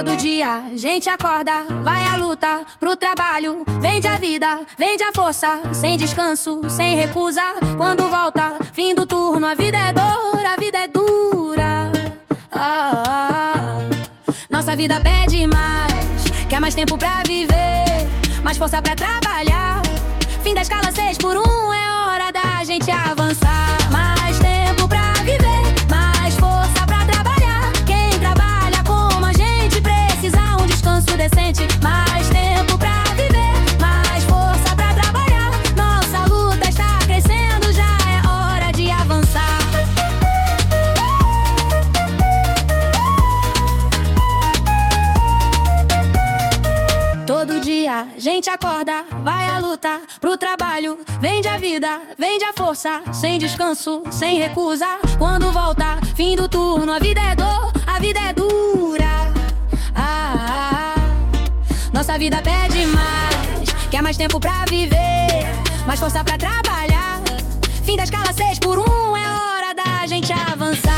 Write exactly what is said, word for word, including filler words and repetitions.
Todo dia a gente acorda, vai à luta, pro trabalho. Vende a vida, vende a força, sem descanso, sem recusa. Quando volta, fim do turno, a vida é dor, a vida é dura. ah, ah. Nossa vida pede mais, quer mais tempo pra viver, mais força pra trabalhar. Fim da escala seis por um, é hora da gente avançar. Mais tempo pra viver, mais força pra trabalhar. Quem trabalha como a gente precisa um descanso decente. Mais tempo pra viver, mais força pra trabalhar. Nossa luta está crescendo, já é hora de avançar. Todo dia a gente acorda, vai à luta, pro trabalho. Vende a vida, vende a força, sem descanso, sem recusa. Quando volta, fim do turno, a vida é dor, a vida é dura. ah, ah, ah. Nossa vida pede mais, quer mais tempo pra viver, mais força pra trabalhar. Fim da escala seis por um, é hora da gente avançar.